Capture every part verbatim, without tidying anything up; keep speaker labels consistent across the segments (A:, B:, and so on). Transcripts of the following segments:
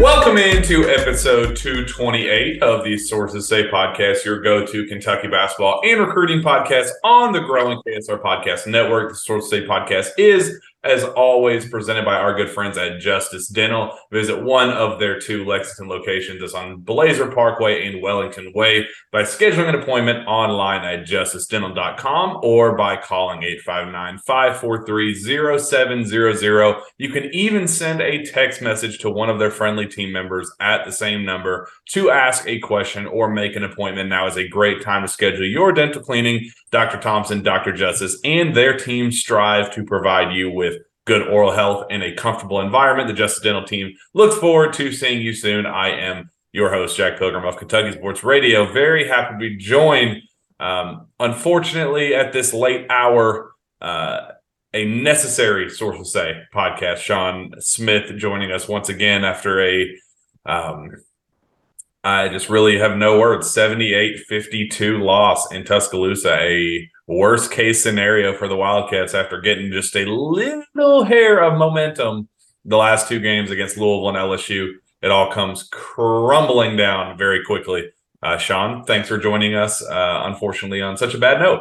A: Welcome into episode two twenty-eight of the Sources Say podcast, your go-to Kentucky basketball and recruiting podcast on the growing K S R Podcast Network. The Sources Say podcast is, as always, presented by our good friends at Justice Dental. Visit one of their two Lexington locations. It's on Blazer Parkway and Wellington Way by scheduling an appointment online at justice dental dot com or by calling eight five nine, five four three, zero seven zero zero. You can even send a text message to one of their friendly team members at the same number to ask a question or make an appointment. Now is a great time to schedule your dental cleaning. Doctor Thompson, Doctor Justice, and their team strive to provide you with good oral health in a comfortable environment. The Justice Dental team looks forward to seeing you soon. I am your host, Jack Pilgrim of Kentucky Sports Radio. Very happy to be joined, um, unfortunately, at this late hour, uh, a necessary Sources Say podcast. Sean Smith joining us once again after a, um, I just really have no words, seventy-eight fifty-two loss in Tuscaloosa, a worst case scenario for the Wildcats after getting just a little hair of momentum the last two games against Louisville and L S U. It all comes crumbling down very quickly. Uh, Sean, thanks for joining us, uh, unfortunately, on such a bad note.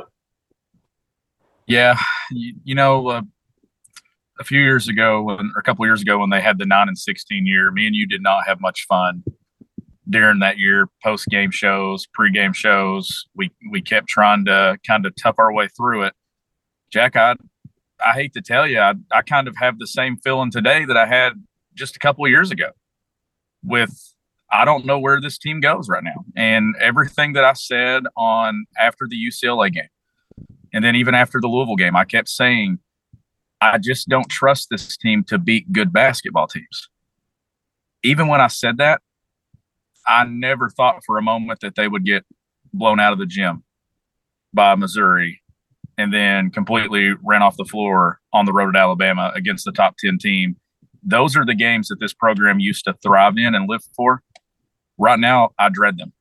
B: Yeah, you, you know, uh, a few years ago, when, or a couple of years ago when they had the nine and sixteen year, me and you did not have much fun during that year. Post-game shows, pre-game shows, we we kept trying to kind of tough our way through it. Jack, I I hate to tell you, I, I kind of have the same feeling today that I had just a couple of years ago with I don't know where this team goes right now. And everything that I said on after the U C L A game, and then even after the Louisville game, I kept saying, I just don't trust this team to beat good basketball teams. Even when I said that, I never thought for a moment that they would get blown out of the gym by Missouri and then completely ran off the floor on the road at Alabama against the top ten team. Those are the games that this program used to thrive in and live for. Right now, I dread them.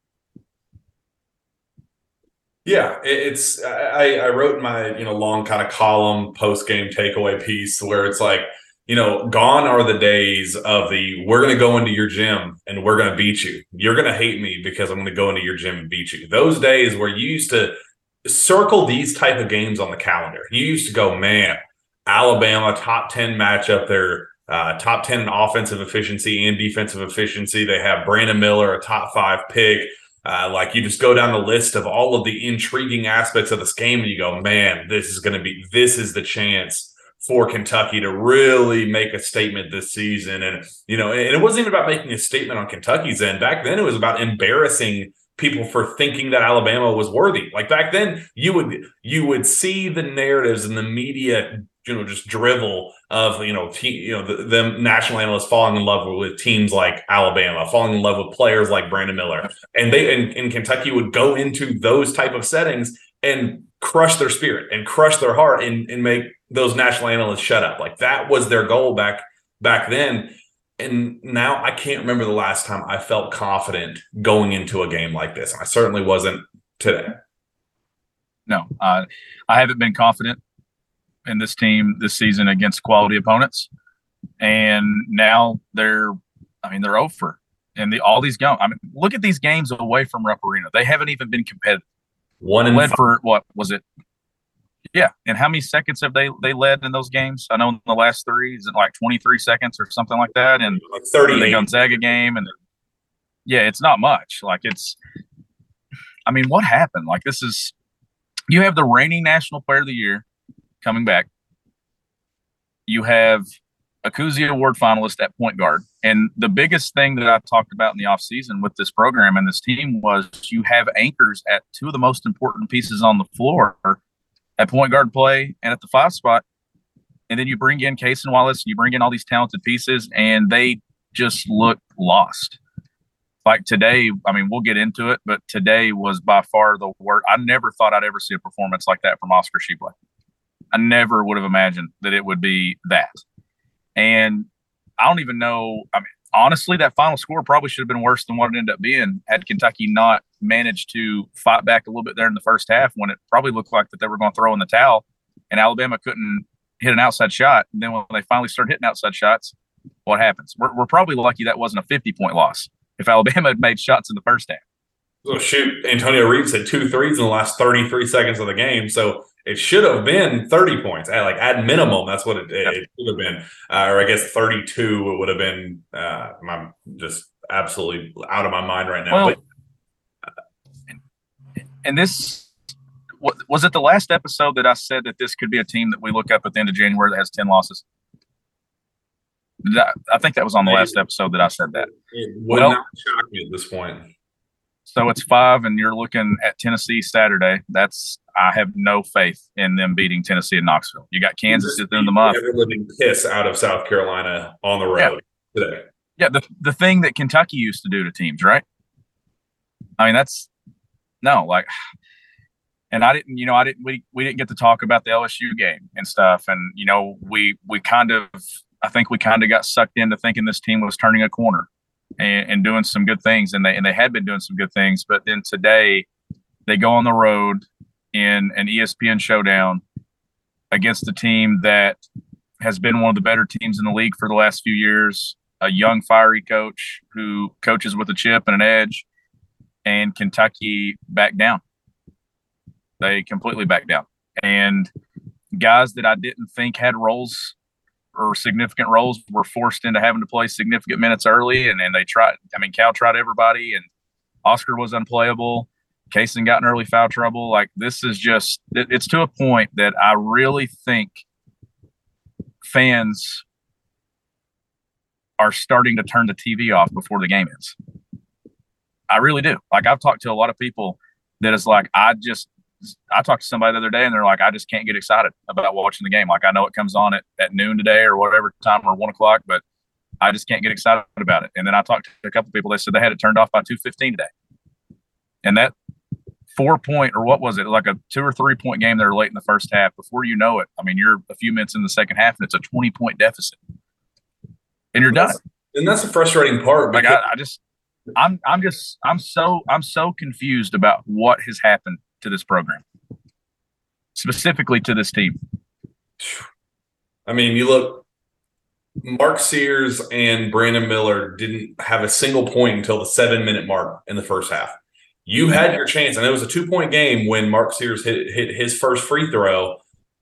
A: Yeah, it's I, I wrote my, you know, long kind of column post-game takeaway piece where it's like, you know, gone are the days of the we're going to go into your gym and we're going to beat you. You're going to hate me because I'm going to go into your gym and beat you. Those days where you used to circle these type of games on the calendar. You used to go, man, Alabama, top ten matchup. They're uh, top ten in offensive efficiency and defensive efficiency. They have Brandon Miller, a top five pick. Uh, like you just go down the list of all of the intriguing aspects of this game and you go, man, this is going to be, this is the chance for Kentucky to really make a statement this season. And, you know, and it wasn't even about making a statement on Kentucky's end. Back then, it was about embarrassing people for thinking that Alabama was worthy. Like back then, you would you would see the narratives and the media, you know, just drivel of, you know, te- you know, the, the national analysts falling in love with, with teams like Alabama, falling in love with players like Brandon Miller. And they and, and Kentucky would go into those type of settings and crush their spirit and crush their heart and, and make those national analysts shut up. Like that was their goal back back then. And now I can't remember the last time I felt confident going into a game like this. And I certainly wasn't today.
B: No, uh, I haven't been confident in this team this season against quality opponents. And now they're, I mean, they're over. And the, all these games, I mean, look at these games away from Rupp Arena. They haven't even been competitive.
A: One and
B: led
A: five.
B: For what was it? Yeah. And how many seconds have they they led in those games? I know in the last three, is it like twenty-three seconds or something like that? And
A: like thirty
B: the Gonzaga game. And yeah, it's not much. Like it's, I mean, what happened? Like this is, you have the reigning National Player of the Year coming back. You have a Cousy Award finalist at point guard. And the biggest thing that I talked about in the offseason with this program and this team was you have anchors at two of the most important pieces on the floor at point guard play and at the five spot. And then you bring in Cason Wallace, you bring in all these talented pieces, and they just look lost. Like today, I mean, we'll get into it, but today was by far the worst. I never thought I'd ever see a performance like that from Oscar Tshiebwe. I never would have imagined that it would be that. And I don't even know. I mean, honestly, that final score probably should have been worse than what it ended up being had Kentucky not managed to fight back a little bit there in the first half when it probably looked like that they were going to throw in the towel and Alabama couldn't hit an outside shot. And then when they finally started hitting outside shots, what happens? We're, we're probably lucky that wasn't a fifty-point loss if Alabama had made shots in the first half.
A: Well, shoot, Antonio Reeves had two threes in the last thirty-three seconds of the game, so it should have been thirty points. At, like at minimum, that's what it, it, it should have been, uh, or I guess thirty-two. It would have been. Uh, I'm just absolutely out of my mind right now.
B: Well,
A: but,
B: and this was it. The last episode that I said that this could be a team that we look up at the end of January that has ten losses. I, I think that was on the last episode that I said that.
A: It would well, not shock me at this point.
B: So it's five, and you're looking at Tennessee Saturday. That's I have no faith in them beating Tennessee in Knoxville. You got Kansas at the end of the month.
A: Ever living piss out of South Carolina on the road
B: yeah.
A: today.
B: Yeah, the the thing that Kentucky used to do to teams, right? I mean, that's no like, and I didn't, you know, I didn't. We we didn't get to talk about the L S U game and stuff, and you know, we we kind of, I think we kind of got sucked into thinking this team was turning a corner. And, and doing some good things, and they and they had been doing some good things. But then today, they go on the road in an E S P N showdown against a team that has been one of the better teams in the league for the last few years. A young, fiery coach who coaches with a chip and an edge, and Kentucky backed down. They completely backed down, and guys that I didn't think had roles or significant roles were forced into having to play significant minutes early. And, and they tried, I mean, Cal tried everybody, and Oscar was unplayable. Kaysen got in early foul trouble. Like, this is just, it, it's to a point that I really think fans are starting to turn the T V off before the game ends. I really do. Like, I've talked to a lot of people that is like, I just, I talked to somebody the other day, and they're like, I just can't get excited about watching the game. Like, I know it comes on at, at noon today or whatever time, or one o'clock, but I just can't get excited about it. And then I talked to a couple of people. They said they had it turned off by two fifteen today. And that four point, or what was it, like a two or three point game there late in the first half. Before you know it, I mean, you're a few minutes in the second half, and it's a twenty point deficit, and you're done.
A: And that's the frustrating part.
B: Like, I, I just, I'm, I'm just, I'm so, I'm so confused about what has happened to this program, specifically to this team.
A: I mean, you look, Mark Sears and Brandon Miller didn't have a single point until the seven minute mark in the first half. You had your chance, and it was a two point game when Mark Sears hit hit his first free throw.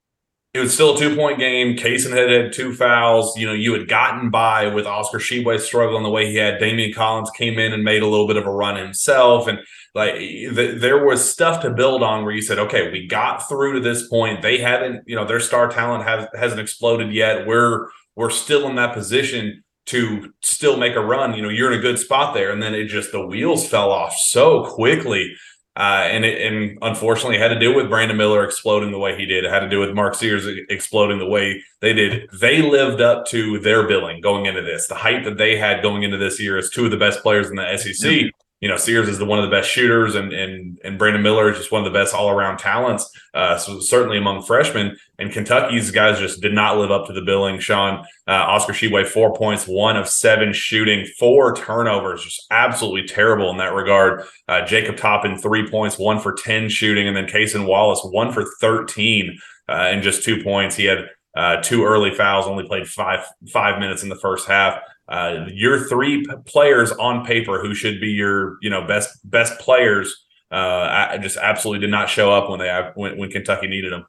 A: It was still a two point game. Kaysen had had two fouls. You know, you had gotten by with Oscar Tshiebwe struggling the way he had. Damian Collins came in and made a little bit of a run himself. And like, the, there was stuff to build on where you said, okay, we got through to this point. They haven't, you know, their star talent has, hasn't exploded yet. We're, we're still in that position to still make a run. You know, you're in a good spot there. And then it just, the wheels fell off so quickly. Uh, and it, and unfortunately, it had to do with Brandon Miller exploding the way he did. It had to do with Mark Sears exploding the way they did. They lived up to their billing going into this. The hype that they had going into this year as two of the best players in the S E C. Mm-hmm. You know, Sears is the one of the best shooters, and and and Brandon Miller is just one of the best all-around talents, uh, so certainly among freshmen. And Kentucky's guys just did not live up to the billing, Sean. Uh, Oscar Tshiebwe, four points, one of seven shooting, four turnovers, just absolutely terrible in that regard. Uh, Jacob Toppin, three points, one for ten shooting, and then Kaysen Wallace, one for thirteen uh, and just two points. He had uh, two early fouls, only played five five minutes in the first half. Uh, your three p- players on paper who should be your, you know, best best players, uh, I just absolutely did not show up when they when, when Kentucky needed them.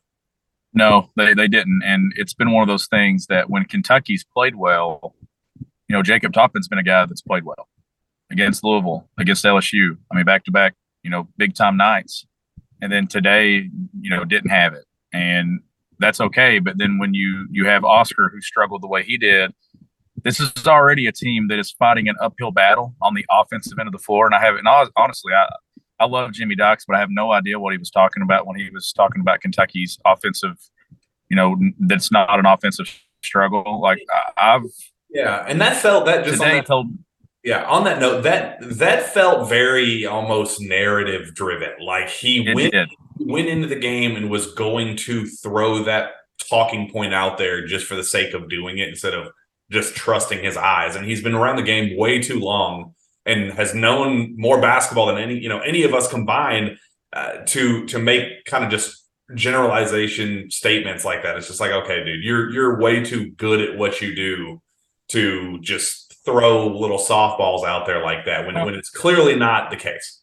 B: No, they they didn't, and it's been one of those things that when Kentucky's played well, you know, Jacob Toppin's been a guy that's played well against Louisville, against L S U. I mean, back to back, you know, big time nights, and then today, you know, didn't have it, and that's okay. But then when you you have Oscar, who struggled the way he did. This is already a team that is fighting an uphill battle on the offensive end of the floor. And I have, and honestly, I, I love Jimmy Dykes, but I have no idea what he was talking about when he was talking about Kentucky's offensive, you know, that's not an offensive struggle. Like I, I've.
A: Yeah. And that felt that just
B: today
A: on that,
B: told.
A: Yeah. On that note, that, that felt very almost narrative driven. Like he went, went into the game and was going to throw that talking point out there just for the sake of doing it instead of just trusting his eyes. And he's been around the game way too long and has known more basketball than any, you know, any of us combined uh, to, to make kind of just generalization statements like that. It's just like, okay, dude, you're, you're way too good at what you do to just throw little softballs out there like that when, when it's clearly not the case.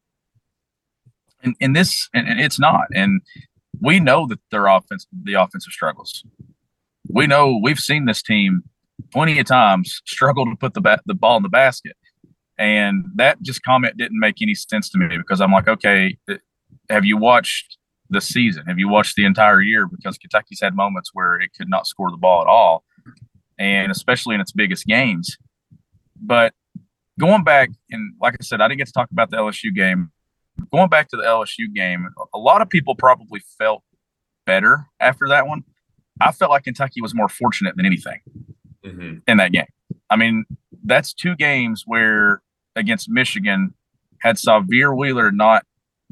B: And, and this, and, and it's not. And we know that their offense, the offensive struggles. We know we've seen this team plenty of times struggle to put the ba- the ball in the basket. And that just comment didn't make any sense to me because I'm like, okay, have you watched the season? Have you watched the entire year? Because Kentucky's had moments where it could not score the ball at all, and especially in its biggest games. But going back, and like I said, I didn't get to talk about the L S U game. Going back to the L S U game, a lot of people probably felt better after that one. I felt like Kentucky was more fortunate than anything mm-hmm. in that game. I mean, that's two games where against Michigan, had Sahvir Wheeler not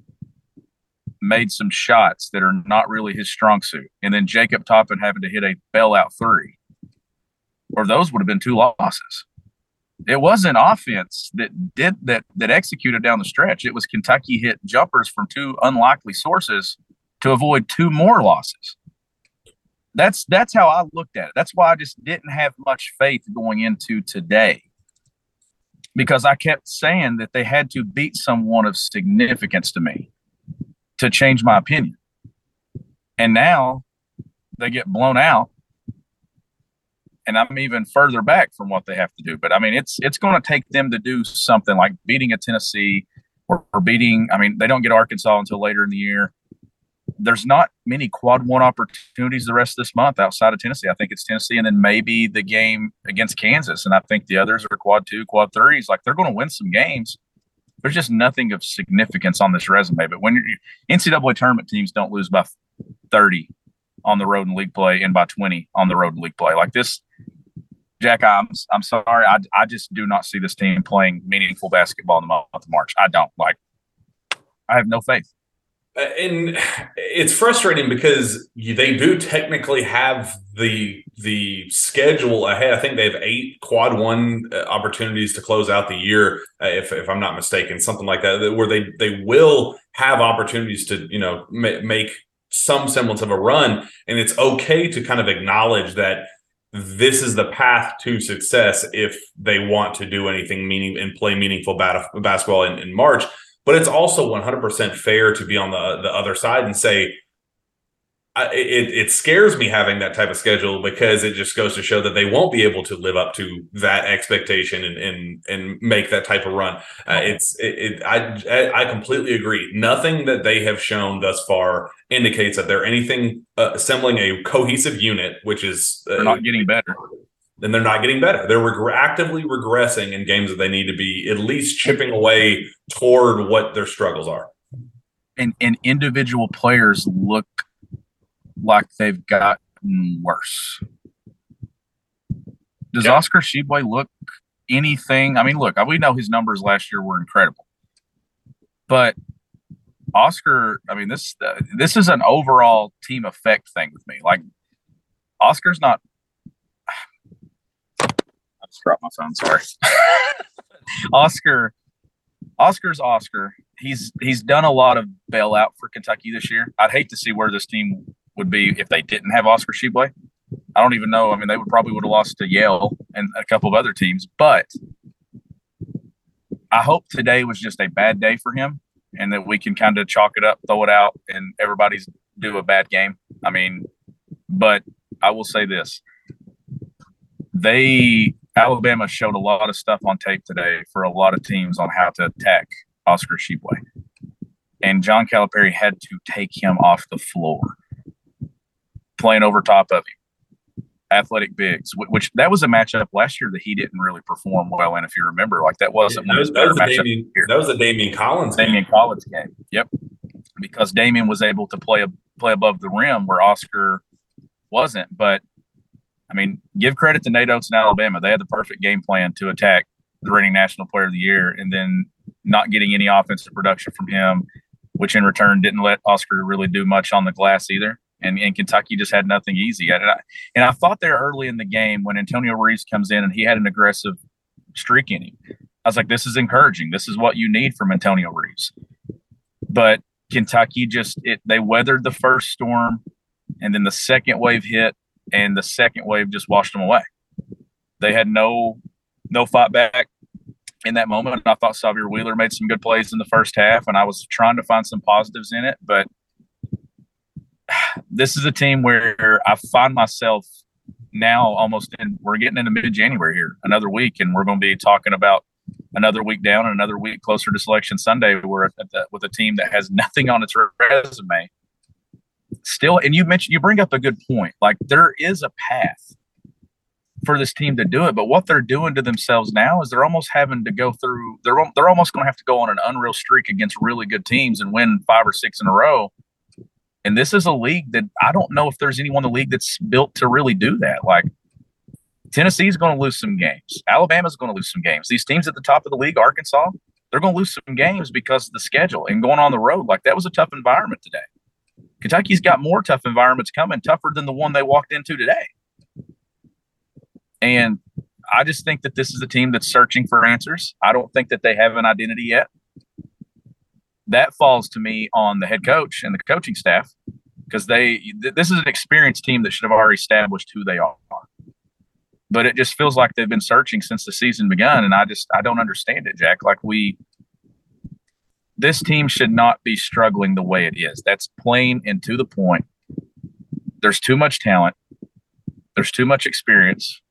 B: made some shots that are not really his strong suit, and then Jacob Toppin having to hit a bailout three, or those would have been two losses. It wasn't offense that did that that executed down the stretch. It was Kentucky hit jumpers from two unlikely sources to avoid two more losses. That's that's how I looked at it. That's why I just didn't have much faith going into today, because I kept saying that they had to beat someone of significance to me to change my opinion. And now they get blown out, and I'm even further back from what they have to do. But, I mean, it's it's going to take them to do something like beating a Tennessee or, or beating – I mean, they don't get Arkansas until later in the year. There's not many quad one opportunities the rest of this month outside of Tennessee. I think it's Tennessee and then maybe the game against Kansas. And I think the others are quad two, quad threes. Like, they're going to win some games. There's just nothing of significance on this resume. But when you're, N C double A tournament teams don't lose by thirty on the road in league play and by twenty on the road in league play. Like this, Jack, I'm, I'm sorry. I, I just do not see this team playing meaningful basketball in the month of March. I don't. Like, I have no faith.
A: And it's frustrating because they do technically have the the schedule ahead. I think they have eight quad one opportunities to close out the year, uh, if if I'm not mistaken, something like that, where they they will have opportunities to, you know, ma- make some semblance of a run. And it's okay to kind of acknowledge that this is the path to success if they want to do anything meaning and play meaningful bat- basketball in, in March. But it's also one hundred percent fair to be on the, the other side and say, I, it, it scares me having that type of schedule, because it just goes to show that they won't be able to live up to that expectation and and, and make that type of run. Uh, it's it, it, I I completely agree. Nothing that they have shown thus far indicates that they're anything uh, assembling a cohesive unit, which is uh,
B: they're not getting better.
A: Then they're not getting better. They're reg- actively regressing in games that they need to be at least chipping away toward what their struggles are.
B: And and individual players look like they've gotten worse. Does yeah. Oscar Tshiebwe look anything? I mean, look, we know his numbers last year were incredible, but Oscar, I mean, this uh, this is an overall team effect thing with me. Like, Oscar's not. I just dropped my phone. Sorry. Oscar, Oscar's Oscar. He's he's done a lot of bailout for Kentucky this year. I'd hate to see where this team would be if they didn't have Oscar Tshiebwe. I don't even know. I mean, they would probably would have lost to Yale and a couple of other teams. But I hope today was just a bad day for him, and that we can kind of chalk it up, throw it out, and everybody's do a bad game. I mean, but I will say this. They Alabama showed a lot of stuff on tape today for a lot of teams on how to attack Oscar Tshiebwe. And John Calipari had to take him off the floor, playing over top of him. Athletic bigs, which that was a matchup last year that he didn't really perform well in, if you remember. Like, that wasn't
A: yeah,
B: one of his
A: better
B: matchups.
A: Damian, that was a Damian Collins
B: game. Damian Collins game. Yep. Because Damian was able to play, play above the rim where Oscar wasn't. But I mean, give credit to Nate Oates and Alabama. They had the perfect game plan to attack the reigning National Player of the Year, and then not getting any offensive production from him, which in return didn't let Oscar really do much on the glass either. And, and Kentucky just had nothing easy. And I, and I thought there early in the game when Antonio Reeves comes in and he had an aggressive streak in him, I was like, this is encouraging. This is what you need from Antonio Reeves. But Kentucky just it, – they weathered the first storm, and then the second wave hit, and the second wave just washed them away. They had no no fight back in that moment. I thought Xavier Wheeler made some good plays in the first half, and I was trying to find some positives in it. But this is a team where I find myself now almost in – we're getting into mid-January here, another week, and we're going to be talking about another week down and another week closer to Selection Sunday. We're at the, with a team that has nothing on its resume. Still, and you mentioned – you bring up a good point. Like, there is a path for this team to do it, but what they're doing to themselves now is they're almost having to go through – they're they're almost going to have to go on an unreal streak against really good teams and win five or six in a row. And this is a league that I don't know if there's anyone in the league that's built to really do that. Like, Tennessee's going to lose some games. Alabama's going to lose some games. These teams at the top of the league, Arkansas, they're going to lose some games because of the schedule and going on the road. Like, that was a tough environment today. Kentucky's got more tough environments coming, tougher than the one they walked into today. And I just think that this is a team that's searching for answers. I don't think that they have an identity yet. That falls to me on the head coach and the coaching staff, because they th- this is an experienced team that should have already established who they are. But it just feels like they've been searching since the season began, and I just I don't understand it, Jack. Like we, this team should not be struggling the way it is. That's plain and to the point. There's too much talent. There's too much experience.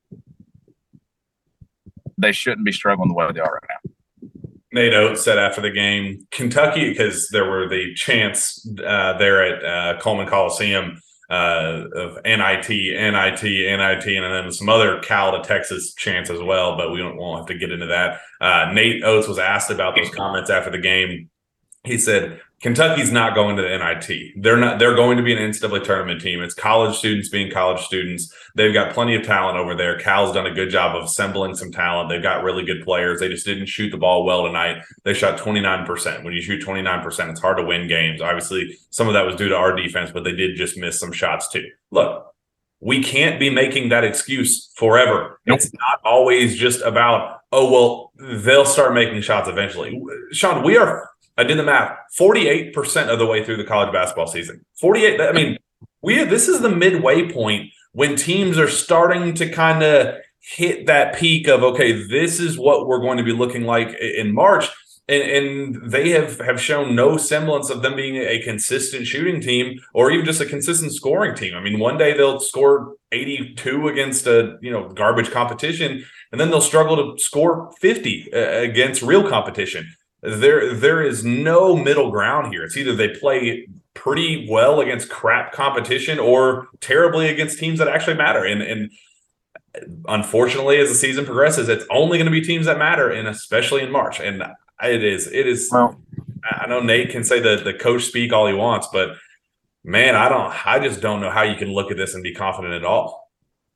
B: They shouldn't be struggling the way they are right now.
A: Nate Oates said after the game, Kentucky, because there were the chants uh, there at uh, Coleman Coliseum uh, of N I T, N I T, N I T, and then some other Cal to Texas chants as well, but we don't won't have to get into that. Uh, Nate Oates was asked about those comments after the game. He said, Kentucky's not going to the N I T. They're not. They're going to be an N C double A tournament team. It's college students being college students. They've got plenty of talent over there. Cal's done a good job of assembling some talent. They've got really good players. They just didn't shoot the ball well tonight. They shot twenty-nine percent. When you shoot twenty-nine percent, it's hard to win games. Obviously, some of that was due to our defense, but they did just miss some shots too. Look, we can't be making that excuse forever. Nope. It's not always just about, oh, well, they'll start making shots eventually. Sean, we are – I did the math, forty-eight percent of the way through the college basketball season. forty-eight, I mean, we this is the midway point when teams are starting to kind of hit that peak of, okay, this is what we're going to be looking like in March. And, and they have, have shown no semblance of them being a consistent shooting team or even just a consistent scoring team. I mean, one day they'll score eighty-two against a, you know, garbage competition, and then they'll struggle to score fifty against real competition. There, there is no middle ground here. It's either they play pretty well against crap competition or terribly against teams that actually matter. And, and unfortunately, as the season progresses, it's only going to be teams that matter, and especially in March. And it is, it is. Well, I know Nate can say the the coach speak all he wants, but man, I don't. I just don't know how you can look at this and be confident at all.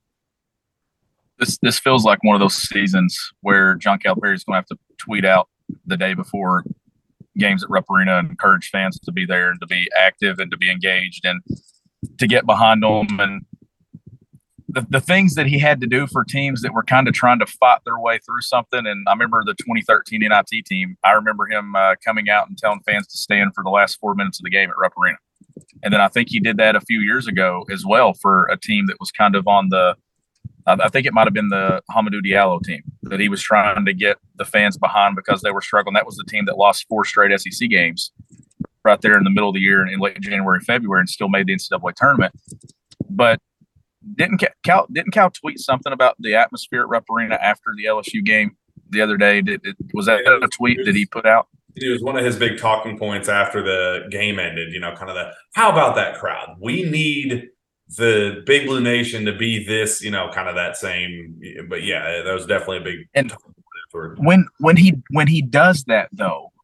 B: This this feels like one of those seasons where John Calipari is going to have to tweet out the day before games at Rupp Arena and encourage fans to be there and to be active and to be engaged and to get behind them. And the, the things that he had to do for teams that were kind of trying to fight their way through something. And I remember the twenty thirteen N I T team. I remember him uh, coming out and telling fans to stand for the last four minutes of the game at Rupp Arena. And then I think he did that a few years ago as well for a team that was kind of on the I think it might have been the Hamidou Diallo team that he was trying to get the fans behind because they were struggling. That was the team that lost four straight S E C games right there in the middle of the year in late January, February, and still made the N C double A tournament. But didn't Cal didn't Cal tweet something about the atmosphere at Rupp Arena after the L S U game the other day? Did, it, was that a tweet that he put out?
A: It was one of his big talking points after the game ended. You know, kind of the how about that crowd? We need the Big Blue Nation to be this, you know, kind of that same. But yeah, that was definitely a big.
B: And for, when when he when he does that though,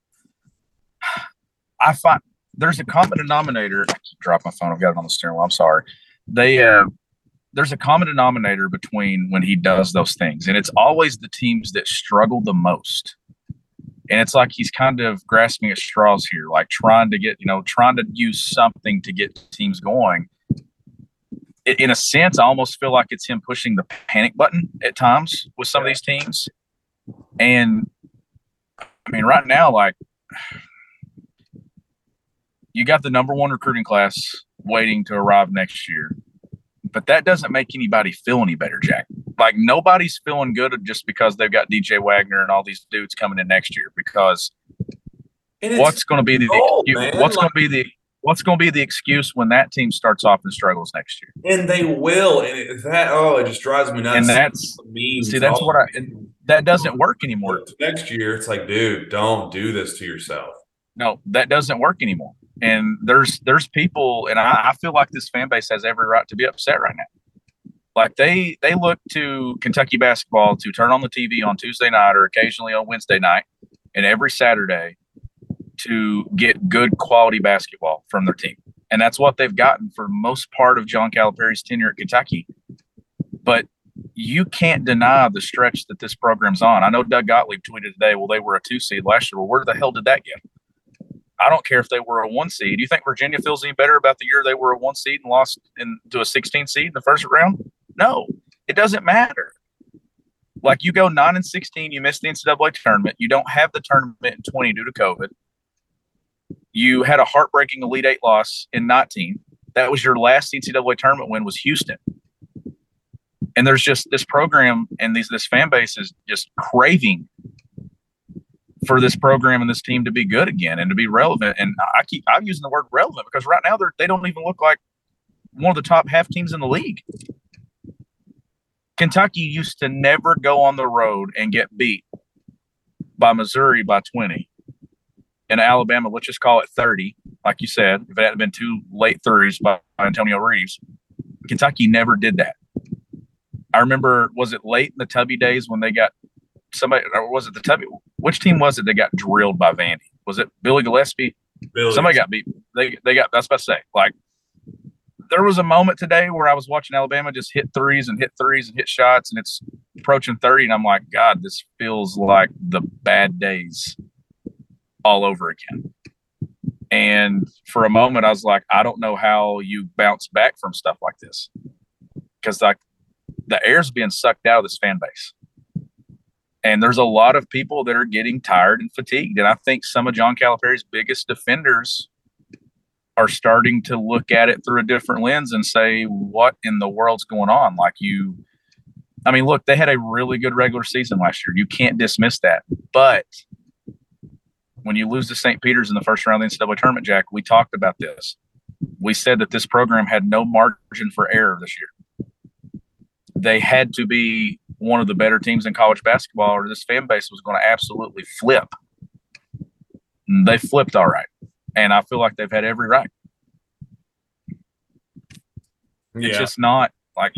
B: I find there's a common denominator. I keep dropping my phone. I've got it on the steering wheel. I'm sorry. They uh, there's a common denominator between when he does those things, and it's always the teams that struggle the most. And it's like he's kind of grasping at straws here, like trying to get, you know, trying to use something to get teams going. In a sense, I almost feel like it's him pushing the panic button at times with some of these teams. And I mean, right now, like you got the number one recruiting class waiting to arrive next year. But that doesn't make anybody feel any better, Jack. Like, nobody's feeling good just because they've got D J Wagner and all these dudes coming in next year. Because what's going to be the
A: goal,
B: excuse, what's like, going to be the what's going to be the excuse when that team starts off and struggles next year?
A: And they will. And it, that oh, it just drives me nuts.
B: And that's see, that's what I. That doesn't work anymore.
A: Next year, it's like, dude, don't do this to yourself.
B: No, that doesn't work anymore. And there's there's people, and I, I feel like this fan base has every right to be upset right now. Like they they look to Kentucky basketball to turn on the T V on Tuesday night or occasionally on Wednesday night and every Saturday to get good quality basketball from their team. And that's what they've gotten for most part of John Calipari's tenure at Kentucky. But you can't deny the stretch that this program's on. I know Doug Gottlieb tweeted today, well, they were a two seed last year. Well, where the hell did that get? I don't care if they were a one seed. Do you think Virginia feels any better about the year they were a one seed and lost into a sixteen seed in the first round? No, it doesn't matter. Like, you go nine and sixteen, you miss the N C double A tournament. You don't have the tournament in twenty due to COVID. You had a heartbreaking Elite Eight loss in nineteen. That was your last N C double A tournament win was Houston. And there's just this program and these this fan base is just craving for this program and this team to be good again and to be relevant. And I keep I'm using the word relevant because right now they're they don't even look like one of the top half teams in the league. Kentucky used to never go on the road and get beat by Missouri by twenty. And Alabama, let's just call it thirty, like you said, if it hadn't been two late thirties by Antonio Reeves. Kentucky never did that. I remember, was it late in the Tubby days when they got somebody, or was it the Tubby? Which team was it that got drilled by Vandy? Was it Billy Gillespie? Billy. Somebody got beat. They they got, that's about to say, like, there was a moment today where I was watching Alabama just hit threes and hit threes and hit shots, and it's approaching thirty, and I'm like, God, this feels like the bad days all over again. And for a moment, I was like, I don't know how you bounce back from stuff like this, because like the air's being sucked out of this fan base. And there's a lot of people that are getting tired and fatigued. And I think some of John Calipari's biggest defenders are starting to look at it through a different lens and say, what in the world's going on? Like you, I mean, look, they had a really good regular season last year. You can't dismiss that. But when you lose to Saint Peter's in the first round of the N C double A tournament, Jack, we talked about this. We said that this program had no margin for error this year. They had to be one of the better teams in college basketball, or this fan base was going to absolutely flip. And they flipped all right. And I feel like they've had every right. Yeah. It's just not like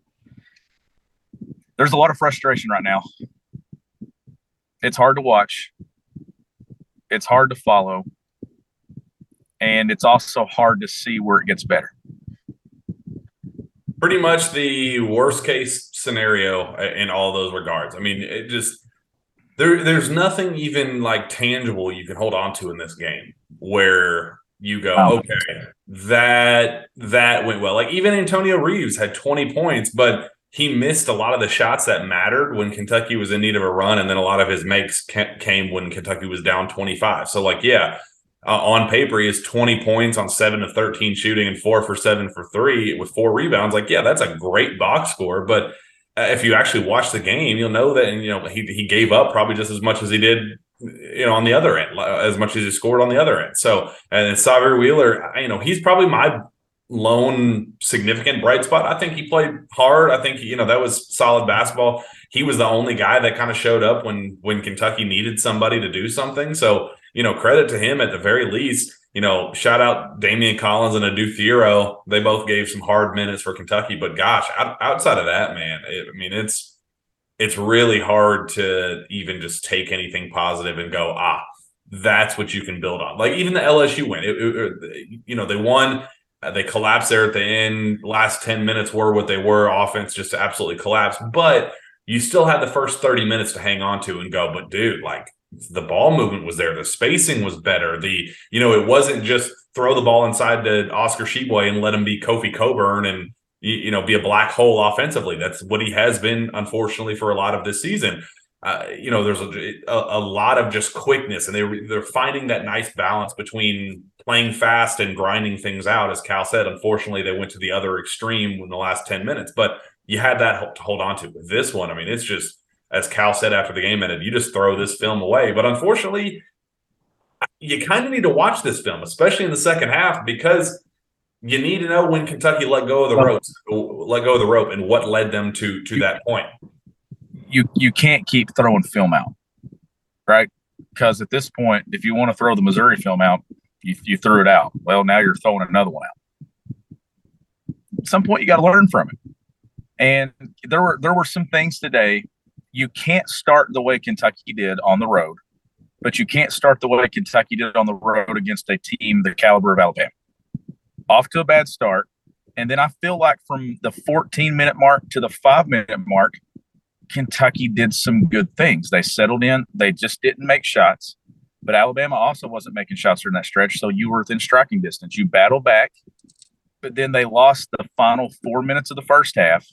B: – there's a lot of frustration right now. It's hard to watch. It's hard to follow. And it's also hard to see where it gets better.
A: Pretty much the worst case scenario in all those regards. I mean, it just there. There's nothing even like tangible you can hold on to in this game where you go, oh. okay, that that went well. Like even Antonio Reeves had twenty points, but he missed a lot of the shots that mattered when Kentucky was in need of a run, and then a lot of his makes came when Kentucky was down twenty-five. So like, yeah. Uh, on paper, he has twenty points on seven of thirteen shooting and four for seven for three with four rebounds. Like, yeah, that's a great box score. But uh, if you actually watch the game, you'll know that, and you know, he he gave up probably just as much as he did, you know, on the other end, as much as he scored on the other end. So, and Sahvir Wheeler, you know, he's probably my lone significant bright spot. I think he played hard. I think, you know, that was solid basketball. He was the only guy that kind of showed up when when Kentucky needed somebody to do something. So, you know, credit to him at the very least. You know, shout out Damian Collins and Adu Thiero. They both gave some hard minutes for Kentucky. But gosh, outside of that, man, it, I mean, it's it's really hard to even just take anything positive and go, ah, that's what you can build on. Like even the L S U win, it, it, you know, they won. Uh, they collapsed there at the end. Last ten minutes were what they were. Offense just absolutely collapsed. But you still had the first thirty minutes to hang on to and go, but dude, like, the ball movement was there. The spacing was better. The, you know, it wasn't just throw the ball inside to Oscar Tshiebwe and let him be Kofi Coburn and, you know, be a black hole offensively. That's what he has been, unfortunately, for a lot of this season. Uh, you know, there's a, a, a lot of just quickness, and they, they're finding that nice balance between playing fast and grinding things out. As Cal said, unfortunately, they went to the other extreme in the last ten minutes, but you had that to hold on to. With this one, I mean, it's just, as Cal said after the game ended, you just throw this film away. But unfortunately, you kind of need to watch this film, especially in the second half, because you need to know when Kentucky let go of the ropes, let go of the rope, and what led them to to that point.
B: You you can't keep throwing film out, right? Because at this point, if you want to throw the Missouri film out, you, you threw it out. Well, now you're throwing another one out. At some point, you got to learn from it. And there were there were some things today. You can't start the way Kentucky did on the road, but you can't start the way Kentucky did on the road against a team the caliber of Alabama. Off to a bad start. And then I feel like from the fourteen-minute mark to the five-minute mark, Kentucky did some good things. They settled in. They just didn't make shots. But Alabama also wasn't making shots during that stretch, so you were within striking distance. You battled back, but then they lost the final four minutes of the first half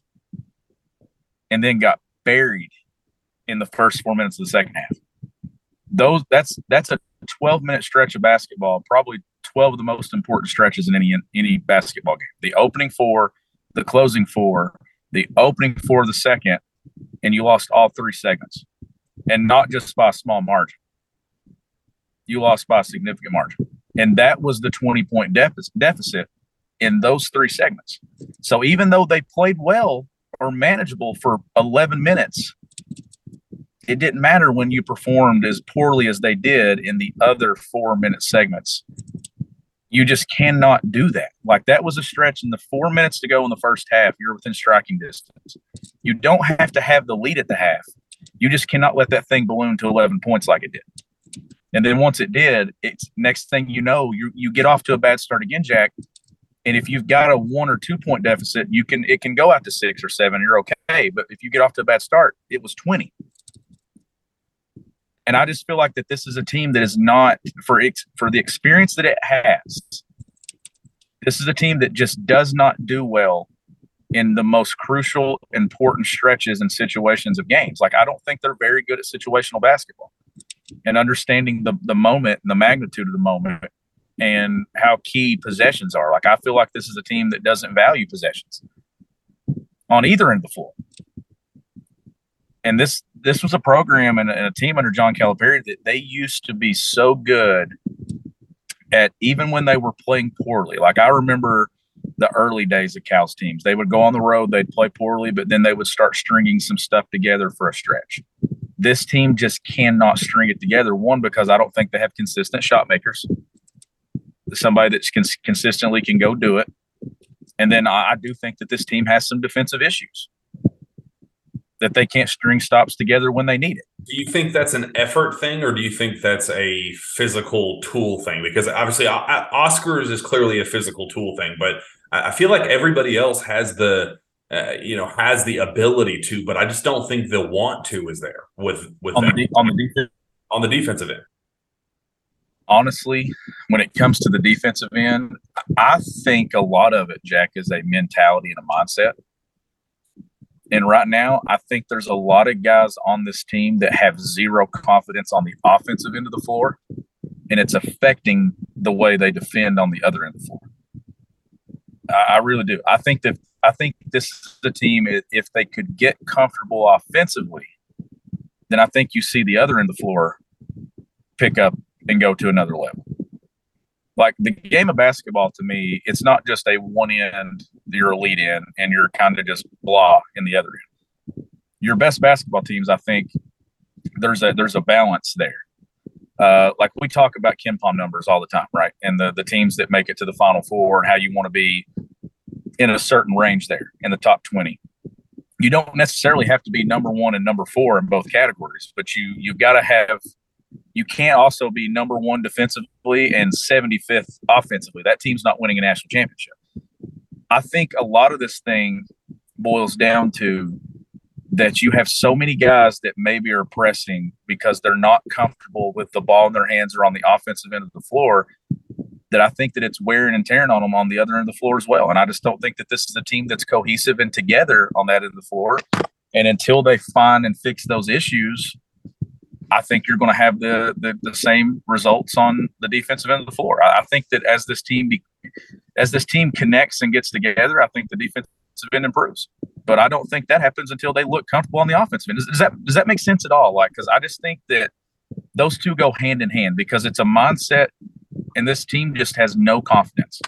B: and then got buried in the first four minutes of the second half. Those that's that's a twelve-minute stretch of basketball, probably twelve of the most important stretches in any any basketball game. The opening four, the closing four, the opening four of the second, and you lost all three segments. And not just by a small margin. You lost by a significant margin. And that was the twenty-point deficit in those three segments. So even though they played well or manageable for eleven minutes, it didn't matter when you performed as poorly as they did in the other four-minute segments. You just cannot do that. Like, that was a stretch in the four minutes to go in the first half. You're within striking distance. You don't have to have the lead at the half. You just cannot let that thing balloon to eleven points like it did. And then once it did, it's next thing you know, you you get off to a bad start again, Jack. And if you've got a one or two point deficit, you can it can go out to six or seven. You're okay. But if you get off to a bad start, it was twenty. And I just feel like that this is a team that is not for ex, for the experience that it has. This is a team that just does not do well in the most crucial, important stretches and situations of games. Like, I don't think they're very good at situational basketball and understanding the the moment and the magnitude of the moment and how key possessions are. Like, I feel like this is a team that doesn't value possessions on either end of the floor. And this this was a program and a, and a team under John Calipari that they used to be so good at, even when they were playing poorly. Like, I remember the early days of Cal's teams. They would go on the road, they'd play poorly, but then they would start stringing some stuff together for a stretch. This team just cannot string it together. One, because I don't think they have consistent shot makers. Somebody that cons- consistently can go do it. And then I, I do think that this team has some defensive issues, that they can't string stops together when they need it.
A: Do you think that's an effort thing, or do you think that's a physical tool thing? Because obviously Oscars is clearly a physical tool thing, but I feel like everybody else has the, uh, you know, has the ability to, but I just don't think the want to is there with, with
B: on
A: them.
B: the, on the defense,
A: on the defensive end.
B: Honestly, when it comes to the defensive end, I think a lot of it, Jack, is a mentality and a mindset. And right now, I think there's a lot of guys on this team that have zero confidence on the offensive end of the floor, and it's affecting the way they defend on the other end of the floor. I, I really do. I think that I think this is the team, if they could get comfortable offensively, then I think you see the other end of the floor pick up and go to another level. Like, the game of basketball, to me, it's not just a one end, you're a lead in, and you're kind of just blah in the other end. Your best basketball teams, I think, there's a there's a balance there. Uh, like, we talk about KenPom numbers all the time, right? And the the teams that make it to the Final Four and how you want to be in a certain range there in the top twenty. You don't necessarily have to be number one and number four in both categories, but you you've got to have. You can't also be number one defensively and seventy-fifth offensively. That team's not winning a national championship. I think a lot of this thing boils down to that you have so many guys that maybe are pressing because they're not comfortable with the ball in their hands or on the offensive end of the floor, that I think that it's wearing and tearing on them on the other end of the floor as well. And I just don't think that this is a team that's cohesive and together on that end of the floor. And until they find and fix those issues, I think you're going to have the, the the same results on the defensive end of the floor. I, I think that as this team be, as this team connects and gets together, I think the defensive end improves. But I don't think that happens until they look comfortable on the offensive end. Does, does that does that make sense at all? Like, because I just think that those two go hand in hand because it's a mindset, and this team just has no confidence.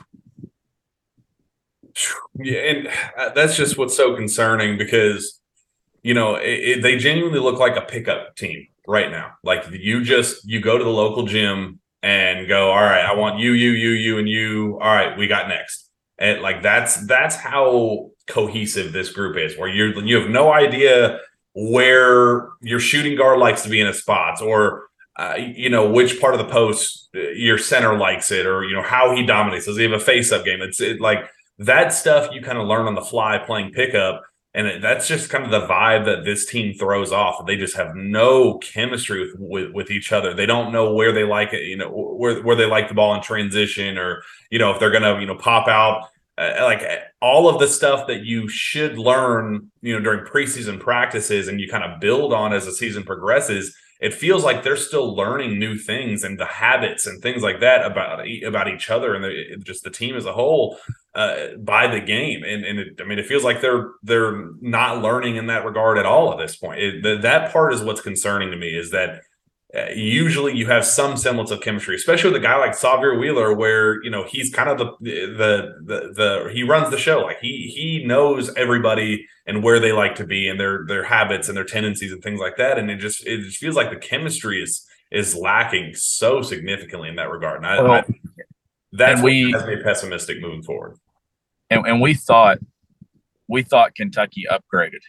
A: Yeah, and that's just what's so concerning because, you know, it, it, they genuinely look like a pickup team right now. Like you just you go to the local gym and go, all right, I want you, you, you, you, and you. All right, we got next. And like that's that's how cohesive this group is, where you're you have no idea where your shooting guard likes to be in a spot, or uh, you know which part of the post your center likes it, or you know how he dominates. Does he have a face-up game? It's it, like that stuff you kind of learn on the fly playing pickup. And it, that's just kind of the vibe that this team throws off. They just have no chemistry with, with, with each other. They don't know where they like it, you know, where, where they like the ball in transition, or, you know, if they're going to, you know, pop out. Uh, like all of the stuff that you should learn, you know, during preseason practices and you kind of build on as the season progresses. It feels like they're still learning new things and the habits and things like that about about each other and the, just the team as a whole uh, by the game. And, and it, I mean, it feels like they're they're not learning in that regard at all at this point. It, the, that part is what's concerning to me is that uh, usually you have some semblance of chemistry, especially with a guy like Xavier Wheeler, where you know he's kind of the the the, the he runs the show. Like he he knows everybody and where they like to be and their their habits and their tendencies and things like that. And it just it just feels like the chemistry is is lacking so significantly in that regard. And I, well, I that's we, what has me pessimistic moving forward.
B: And, and we thought we thought Kentucky upgraded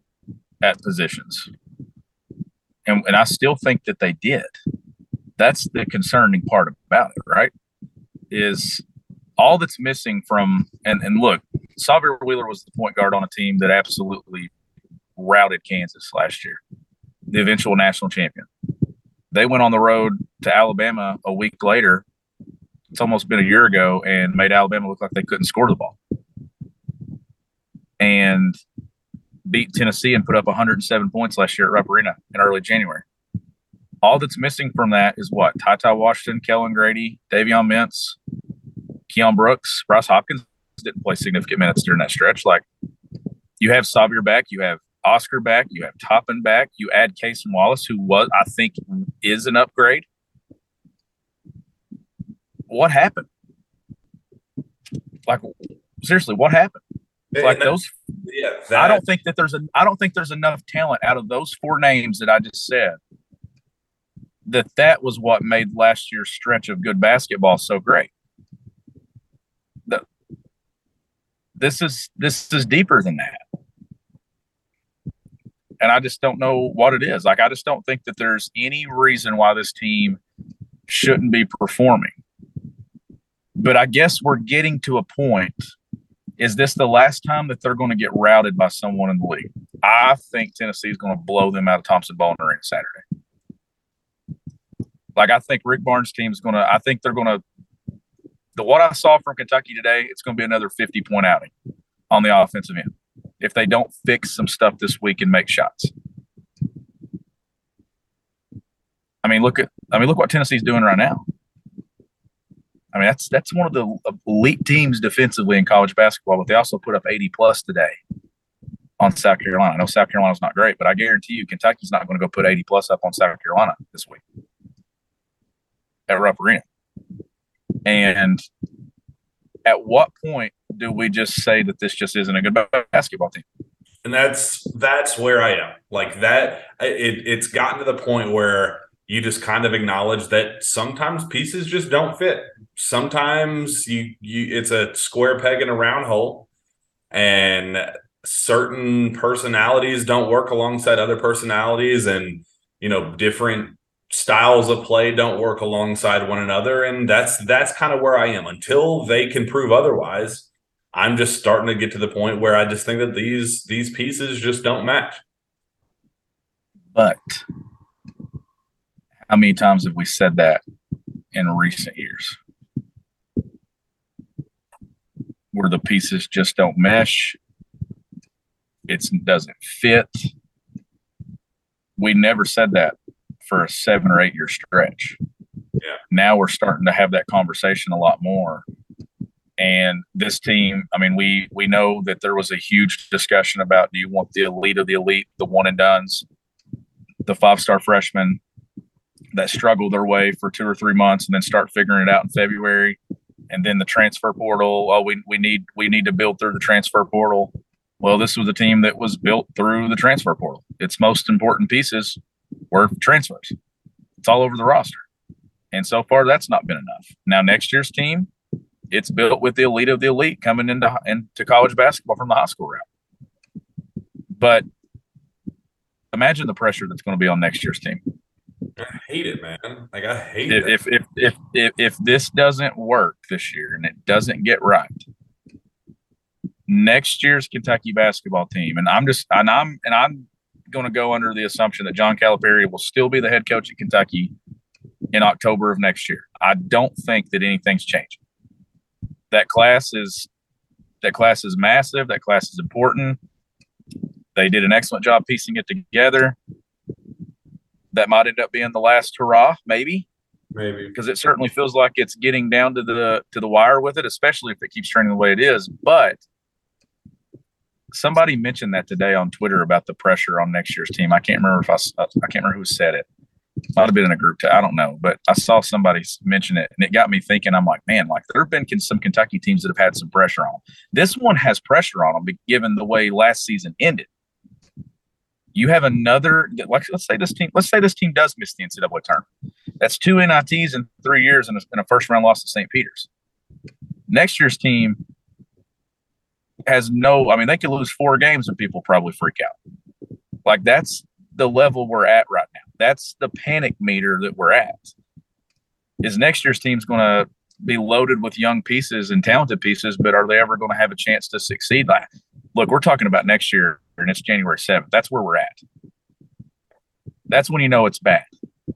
B: at positions. And, and I still think that they did. That's the concerning part about it, right? Is all that's missing from and, and look, Xavier Wheeler was the point guard on a team that absolutely routed Kansas last year, the eventual national champion. They went on the road to Alabama a week later. It's almost been a year ago, and made Alabama look like they couldn't score the ball. And beat Tennessee and put up one hundred seven points last year at Rupp Arena in early January. All that's missing from that is what? Ty Ty Washington, Kellen Grady, Davion Mintz, Keon Brooks, Bryce Hopkins didn't play significant minutes during that stretch. Like, you have Xavier back, you have Oscar back, you have Toppin back, you add Cason Wallace, who was, I think, is an upgrade. What happened? Like, seriously, what happened? Like those,
A: yeah. That,
B: I don't think that there's a. I don't think there's enough talent out of those four names that I just said. That that was what made last year's stretch of good basketball so great. The, this is this is deeper than that, and I just don't know what it is. Like I just don't think that there's any reason why this team shouldn't be performing. But I guess we're getting to a point. Is this the last time that they're going to get routed by someone in the league? I think Tennessee is going to blow them out of Thompson-Boling Arena Saturday. Like, I think Rick Barnes' team is going to – I think they're going to – the what I saw from Kentucky today, it's going to be another fifty-point outing on the offensive end if they don't fix some stuff this week and make shots. I mean, look at – I mean, look what Tennessee's doing right now. I mean, that's that's one of the elite teams defensively in college basketball, but they also put up eighty plus today on South Carolina. I know South Carolina's not great, but I guarantee you Kentucky's not going to go put eighty plus up on South Carolina this week at Rupp Arena. And at what point do we just say that this just isn't a good basketball team?
A: And that's that's where I am. Like that, it, it's gotten to the point where you just kind of acknowledge that sometimes pieces just don't fit. Sometimes you you it's a square peg in a round hole, and certain personalities don't work alongside other personalities, and you know different styles of play don't work alongside one another. And that's that's kind of where I am. Until they can prove otherwise, I'm just starting to get to the point where I just think that these these pieces just don't match.
B: But how many times have we said that in recent years? Where the pieces just don't mesh. It doesn't fit. We never said that for a seven or eight year stretch.
A: Yeah.
B: Now we're starting to have that conversation a lot more. And this team, I mean, we we know that there was a huge discussion about, do you want the elite of the elite, the one and dones, the five-star freshmen that struggle their way for two or three months and then start figuring it out in February, and then the transfer portal. Oh, we we need we need to build through the transfer portal. Well, this was a team that was built through the transfer portal. Its most important pieces were transfers. It's all over the roster, and so far that's not been enough. Now next year's team, it's built with the elite of the elite coming into into college basketball from the high school route. But imagine the pressure that's going to be on next year's team.
A: I hate it, man. Like I hate
B: it. If if, if if if this doesn't work this year and it doesn't get right, next year's Kentucky basketball team, and I'm just and I'm and I'm going to go under the assumption that John Calipari will still be the head coach at Kentucky in October of next year. I don't think that anything's changed. That class is that class is massive. That class is important. They did an excellent job piecing it together. That might end up being the last hurrah, maybe.
A: Maybe.
B: Because it certainly feels like it's getting down to the to the wire with it, especially if it keeps trending the way it is. But somebody mentioned that today on Twitter about the pressure on next year's team. I can't remember if I I can't remember who said it. Might have been in a group chat. I don't know, but I saw somebody mention it, and it got me thinking. I'm like, man, like there have been some Kentucky teams that have had some pressure on them. This one has pressure on them, given the way last season ended. You have another, like let's say this team, let's say this team does miss the N C double A tournament. That's two N I Ts in three years and a, and a first round loss to Saint Peter's. Next year's team has no. I mean, they could lose four games and people probably freak out. Like that's the level we're at right now. That's the panic meter that we're at. Is next year's team's going to be loaded with young pieces and talented pieces, but are they ever going to have a chance to succeed? Like, look, we're talking about next year, and it's January seventh. That's where we're at. That's when you know it's bad.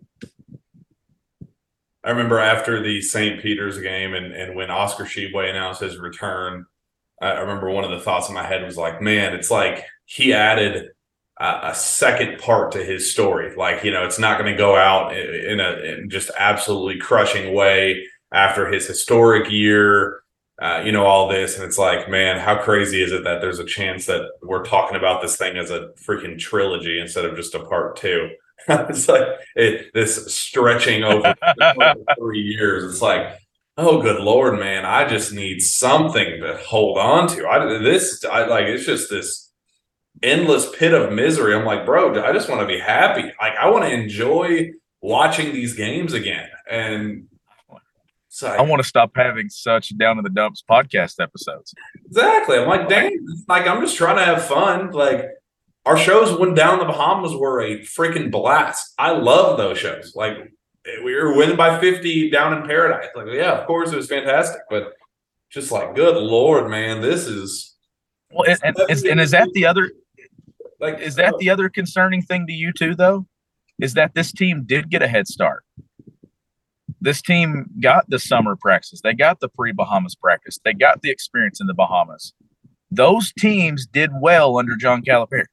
A: I remember after the Saint Peter's game and, and when Oscar Tshiebwe announced his return, I remember one of the thoughts in my head was like, man, it's like he added – a second part to his story. Like, you know, it's not going to go out in a in just absolutely crushing way after his historic year, uh, you know, all this. And it's like, man, how crazy is it that there's a chance that we're talking about this thing as a freaking trilogy instead of just a part two? It's like it, this stretching over three years. It's like, oh, good Lord, man, I just need something to hold on to. I, this, I like, it's just this endless pit of misery. I'm like, bro, I just want to be happy. Like, I want to enjoy watching these games again. And so
B: I, I want to stop having such down in the dumps podcast episodes.
A: Exactly. I'm like, dang, like I'm just trying to have fun. Like our shows when down in the Bahamas were a freaking blast. I love those shows. Like we were winning by fifty down in Paradise. Like, yeah, of course it was fantastic, but just like, good Lord, man, this is
B: well, and, and, and, and is that the other Like, is that the other concerning thing to you too, though? Is that this team did get a head start. This team got the summer practice. They got the pre-Bahamas practice. They got the experience in the Bahamas. Those teams did well under John Calipari.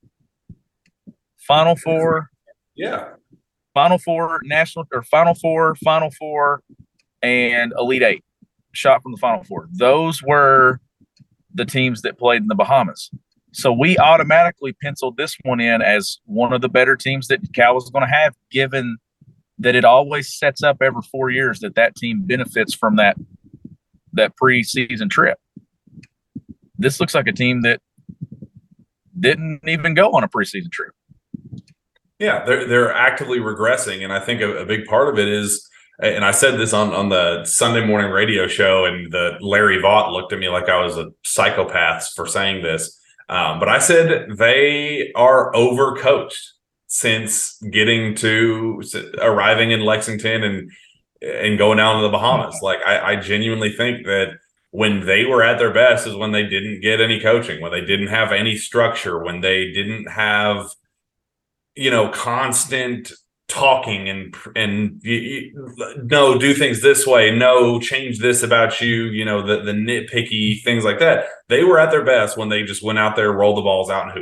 B: Final Four.
A: Yeah.
B: Final Four, national or Final Four, Final Four, and Elite Eight. Shot from the Final Four. Those were the teams that played in the Bahamas. So we automatically penciled this one in as one of the better teams that Cal was going to have, given that it always sets up every four years that that team benefits from that that preseason trip. This looks like a team that didn't even go on a preseason trip.
A: Yeah, they're they're actively regressing, and I think a, a big part of it is, and I said this on, on the Sunday morning radio show, and the Larry Vaught looked at me like I was a psychopath for saying this. Um, but I said they are overcoached since getting to arriving in Lexington and and going down to the Bahamas. Like I, I genuinely think that when they were at their best is when they didn't get any coaching, when they didn't have any structure, when they didn't have, you know, constant talking and and you, you, no, do things this way, no, change this about you, you know, the the nitpicky things like that. They were at their best when they just went out there, rolled the balls out, and hooped.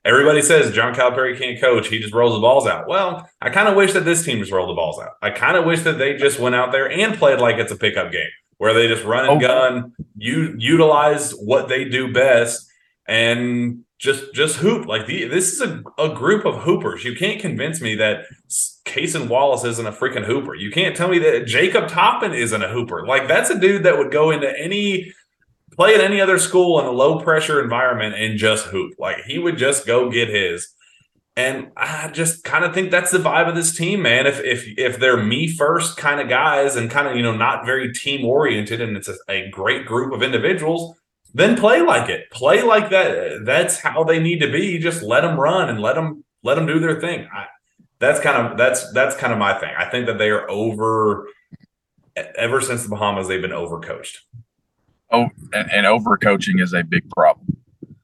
A: Everybody says John Calipari can't coach. He just rolls the balls out. Well, I kind of wish that this team just rolled the balls out. I kind of wish that they just went out there and played like it's a pickup game where they just run and
B: Oh.
A: gun, you utilize what they do best, and just just hoop. Like the, this is a, a group of hoopers. You can't convince me that Cason Wallace isn't a freaking hooper. You can't tell me that Jacob Toppin isn't a hooper. Like that's a dude that would go into any – play at any other school in a low pressure environment and just hoop. Like he would just go get his. And I just kind of think that's the vibe of this team, man. If if if they're me first kind of guys and kind of, you know, not very team oriented and it's a, a great group of individuals, then play like it. Play like that. That's how they need to be. Just let them run and let them let them do their thing. I, that's kind of that's that's kind of my thing. I think that they are over ever since the Bahamas, they've been overcoached.
B: Oh, and, and overcoaching is a big problem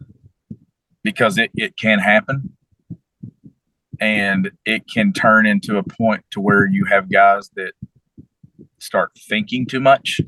B: because it, it can happen and it can turn into a point to where you have guys that start thinking too much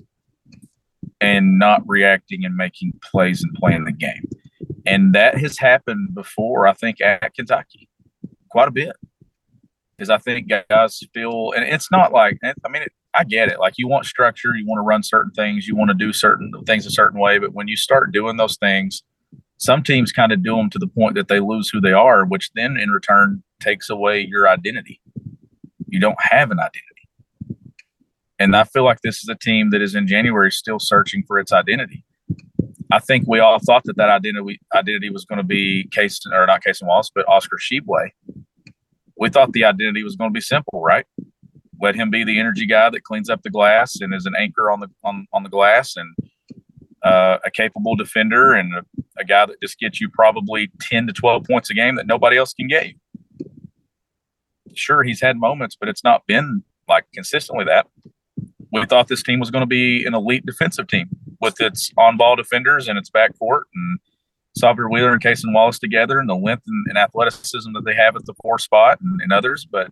B: and not reacting and making plays and playing the game. And that has happened before, I think, at Kentucky quite a bit. Because I think guys feel, and it's not like, I mean, it, I get it. Like you want structure, you want to run certain things, you want to do certain things a certain way. But when you start doing those things, some teams kind of do them to the point that they lose who they are, which then in return takes away your identity. You don't have an identity. And I feel like this is a team that is in January still searching for its identity. I think we all thought that that identity identity was going to be Cason, or not Cason Wallace, but Oscar Tshiebwe. We thought the identity was going to be simple, right? Let him be the energy guy that cleans up the glass and is an anchor on the on, on the glass, and uh, a capable defender, and a, a guy that just gets you probably ten to twelve points a game that nobody else can get you. Sure, he's had moments, but it's not been like consistently that. We thought this team was going to be an elite defensive team with its on-ball defenders and its backcourt, and Sahvir Wheeler and Cason Wallace together, and the length and, and athleticism that they have at the four spot and, and others. But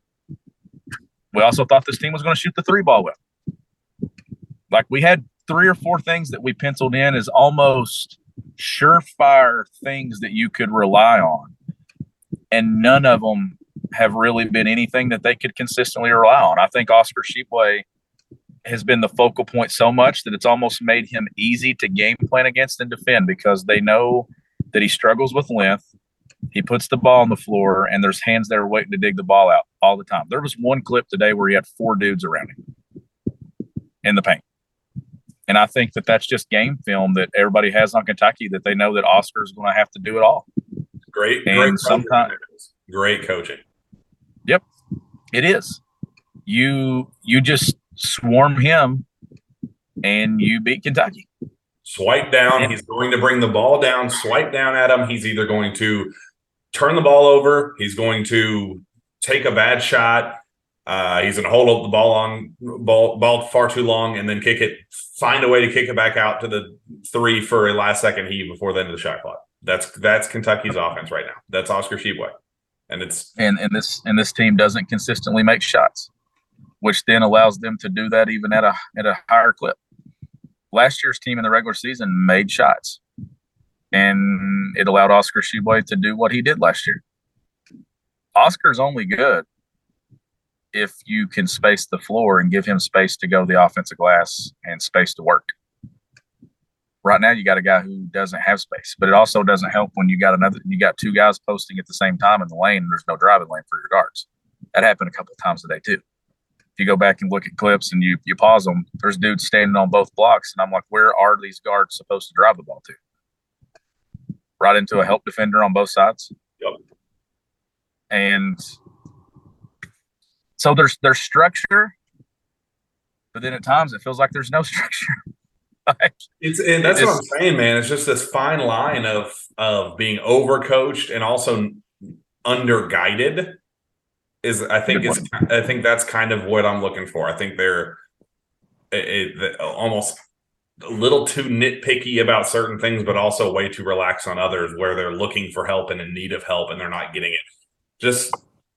B: we also thought this team was going to shoot the three ball well. Like we had three or four things that we penciled in as almost surefire things that you could rely on. And none of them have really been anything that they could consistently rely on. I think Oscar Tshiebwe has been the focal point so much that it's almost made him easy to game plan against and defend, because they know that he struggles with length. He puts the ball on the floor, and there's hands there waiting to dig the ball out all the time. There was one clip today where he had four dudes around him in the paint. And I think that that's just game film that everybody has on Kentucky, that they know that Oscar is going to have to do it all.
A: Great,
B: and
A: great
B: sometimes,
A: great coaching.
B: Yep, it is. You you just swarm him, and you beat Kentucky.
A: Swipe down.
B: Yeah.
A: He's going to bring the ball down. Swipe down at him. He's either going to turn the ball over. He's going to take a bad shot. Uh, he's going to hold up the ball on ball, ball far too long and then kick it. Find a way to kick it back out to the three for a last second heave before the end of the shot clock. That's that's Kentucky's offense right now. That's Oscar Tshiebwe, and it's
B: and and this and this team doesn't consistently make shots, which then allows them to do that even at a at a higher clip. Last year's team in the regular season made shots, and it allowed Oscar Tshiebwe to do what he did last year. Oscar's only good if you can space the floor and give him space to go to the offensive glass and space to work. Right now, you got a guy who doesn't have space, but it also doesn't help when you got another. You got two guys posting at the same time in the lane, and there's no driving lane for your guards. That happened a couple of times today too. If you go back and look at clips and you you pause them, there's dudes standing on both blocks, and I'm like, where are these guards supposed to drive the ball to? Right into a help defender on both sides.
A: Yep.
B: And so there's there's structure, but then at times it feels like there's no structure. like,
A: it's and that's what I'm saying, man. It's just this fine line of of being overcoached and also underguided. Is I think it's I think that's kind of what I'm looking for. I think they're it, it, almost a little too nitpicky about certain things, but also way too relaxed on others, where they're looking for help and in need of help and they're not getting it. Just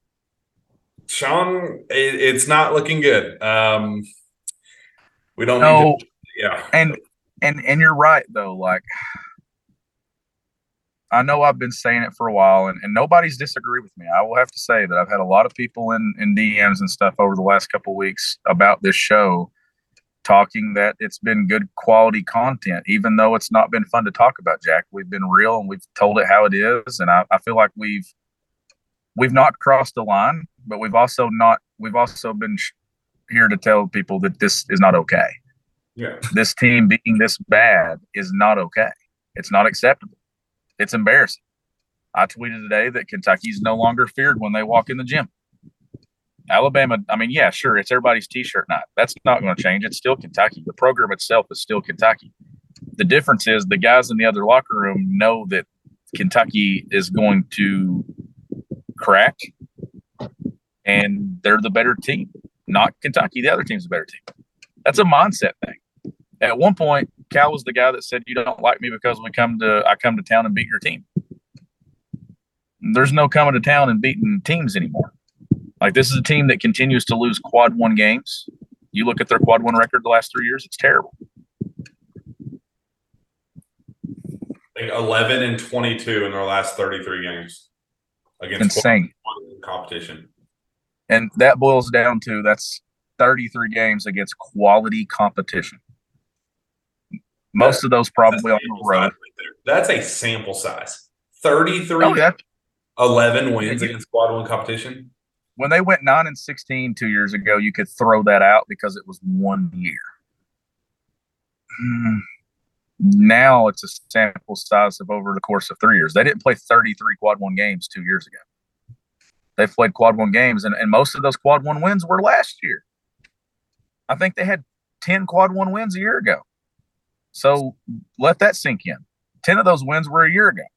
A: Sean, it, it's not looking good. Um, we don't
B: no,
A: need to, yeah.
B: And and and you're right though. Like, I know I've been saying it for a while, and, and nobody's disagreed with me. I will have to say that I've had a lot of people in, in D Ms and stuff over the last couple of weeks about this show talking that it's been good quality content, even though it's not been fun to talk about, Jack. We've been real and we've told it how it is. And I, I feel like we've we've not crossed the line, but we've also not we've also been sh- here to tell people that this is not okay.
A: Yeah.
B: This team being this bad is not okay. It's not acceptable. It's embarrassing. I tweeted today that Kentucky's no longer feared when they walk in the gym. Alabama, I mean, yeah, sure, it's everybody's T-shirt night. That's not going to change. It's still Kentucky. The program itself is still Kentucky. The difference is the guys in the other locker room know that Kentucky is going to crack, and they're the better team, not Kentucky. The other team's the better team. That's a mindset thing. At one point, Cal was the guy that said, "You don't like me because we come to I come to town and beat your team." There's no coming to town and beating teams anymore. Like, this is a team that continues to lose quad one games. You look at their quad one record the last three years, it's terrible.
A: Like eleven and twenty-two in their last thirty-three games against
B: insane
A: competition.
B: And that boils down to that's thirty-three games against quality competition. Most
A: That's,
B: of those probably on the road.
A: Right there. That's a sample size. thirty-three,
B: oh, yeah.
A: eleven wins
B: yeah,
A: against quad one competition.
B: When they went nine and sixteen two years ago, you could throw that out because it was one year. Mm. Now it's a sample size of over the course of three years. They didn't play thirty-three quad one games two years ago. They played quad one games, and, and most of those quad one wins were last year. I think they had ten quad one wins a year ago. So let that sink in. ten of those wins were a year ago.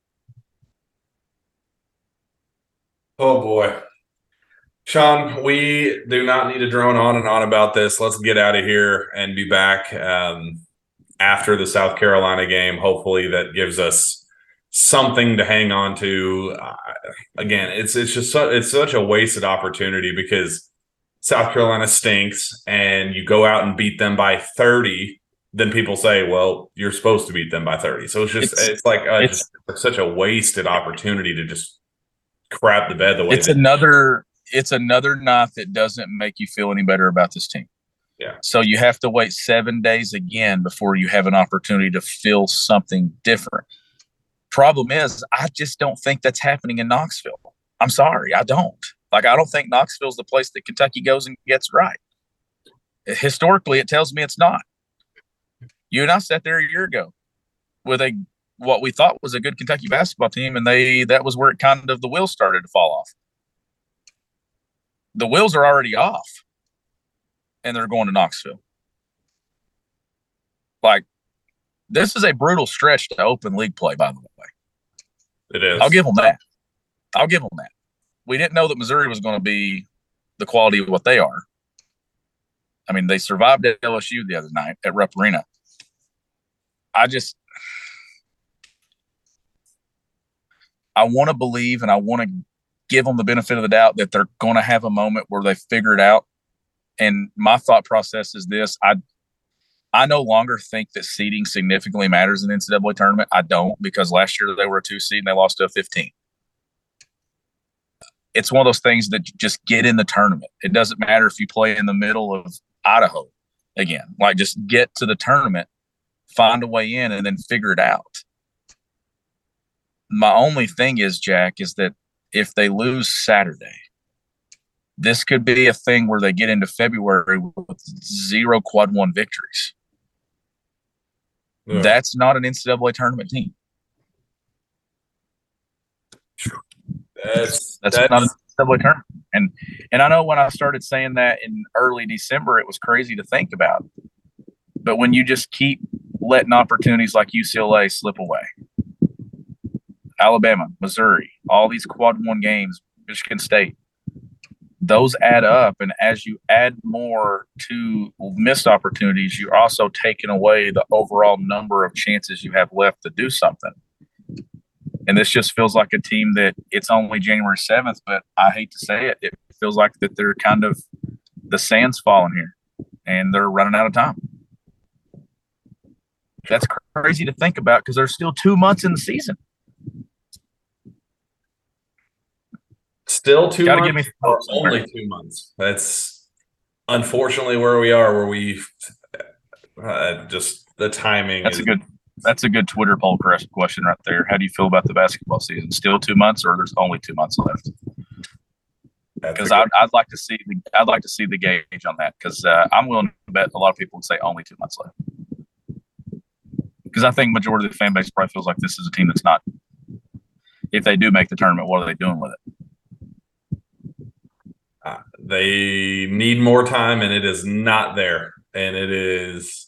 A: Oh, boy. Sean, we do not need to drone on and on about this. Let's get out of here and be back um, after the South Carolina game. Hopefully that gives us something to hang on to. Uh, again, it's it's just so, it's such a wasted opportunity because South Carolina stinks and you go out and beat them by thirty. Then people say, well, you're supposed to beat them by thirty. So it's just it's, it's like uh, it's, just such a wasted opportunity to just crap the bed the way
B: it's another it's another night that doesn't make you feel any better about this team.
A: Yeah.
B: So you have to wait seven days again before you have an opportunity to feel something different. Problem is, I just don't think that's happening in Knoxville. I'm sorry, I don't. Like, I don't think Knoxville's the place that Kentucky goes and gets right. Historically, it tells me it's not. You and I sat there a year ago with a what we thought was a good Kentucky basketball team, and they that was where it kind of the wheels started to fall off. The wheels are already off, and they're going to Knoxville. Like, this is a brutal stretch to open league play, by the way.
A: It is.
B: I'll give them that. I'll give them that. We didn't know that Missouri was going to be the quality of what they are. I mean, they survived at L S U the other night at Rupp Arena. I just – I want to believe and I want to give them the benefit of the doubt that they're going to have a moment where they figure it out. And my thought process is this. I I no longer think that seeding significantly matters in the N C double A tournament. I don't, because last year they were a two seed and they lost to a fifteen. It's one of those things that just get in the tournament. It doesn't matter if you play in the middle of Idaho again. Like, just get to the tournament, find a way in, and then figure it out. My only thing is, Jack, is that if they lose Saturday, this could be a thing where they get into February with zero quad one victories. Yeah. That's not an N C double A tournament team.
A: That's,
B: that's, that's not an N C double A tournament. And, and I know when I started saying that in early December, it was crazy to think about. But when you just keep letting opportunities like U C L A slip away, Alabama, Missouri, all these quad one games, Michigan State, those add up. And as you add more to missed opportunities, you're also taking away the overall number of chances you have left to do something. And this just feels like a team that it's only January seventh, but I hate to say it, it feels like that they're kind of the sand's falling here and they're running out of time. That's crazy to think about because there's still two months in the season.
A: Still two
B: Gotta
A: months
B: give me
A: or only two months. That's unfortunately where we are, where we uh, just the timing
B: That's
A: is.
B: a good that's a good Twitter poll question right there. How do you feel about the basketball season? Still two months, or there's only two months left? Because I'd, I'd like to see the I'd like to see the gauge on that, because uh, I'm willing to bet a lot of people would say only two months left. Because I think majority of the fan base probably feels like this is a team that's not. If they do make the tournament, what are they doing with it?
A: Uh, they need more time, and it is not there, and it is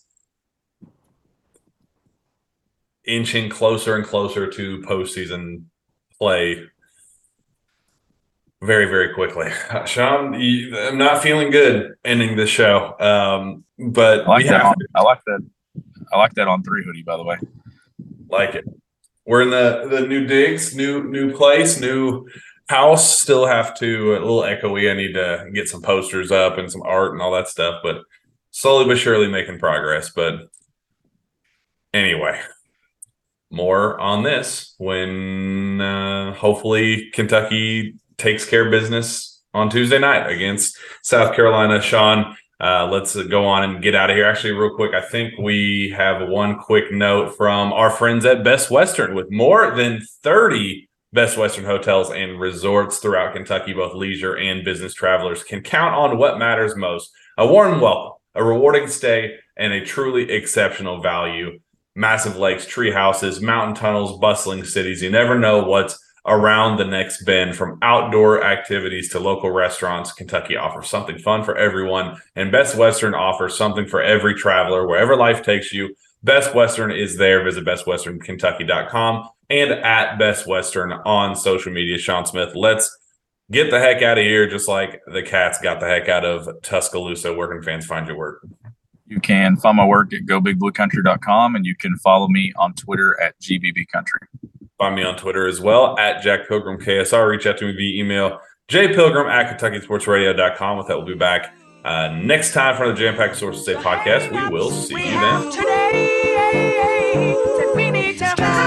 A: inching closer and closer to postseason play very, very quickly. Sean, you, I'm not feeling good ending this show, um, but
B: I like that. On, I like that. I like that on three hoodie, by the way.
A: Like it. We're in the the new digs, new new place, new house. Still have to a little echoey. I need to get some posters up and some art and all that stuff, but slowly but surely making progress. But anyway, more on this when uh, hopefully Kentucky takes care of business on Tuesday night against South Carolina. Sean, uh, let's go on and get out of here. Actually, real quick, I think we have one quick note from our friends at Best Western. With more than thirty Best Western hotels and resorts throughout Kentucky, both leisure and business travelers can count on what matters most: a warm welcome, a rewarding stay, and a truly exceptional value. Massive lakes, tree houses, mountain tunnels, bustling cities. You never know what's around the next bend. From outdoor activities to local restaurants, Kentucky offers something fun for everyone, and Best Western offers something for every traveler. Wherever life takes you, Best Western is there. Visit best western kentucky dot com and at Best Western on social media. Sean Smith, let's get the heck out of here, just like the Cats got the heck out of Tuscaloosa. Where can fans find your work?
B: You can find my work at go big blue country dot com, and you can follow me on Twitter at G B B Country.
A: Find me on Twitter as well at Jack Pilgrim K S R. Reach out to me via email, jpilgrim at kentucky sports radio dot com. With that, we'll be back uh, next time for the Jam Packed Sources Say podcast. We will see you then.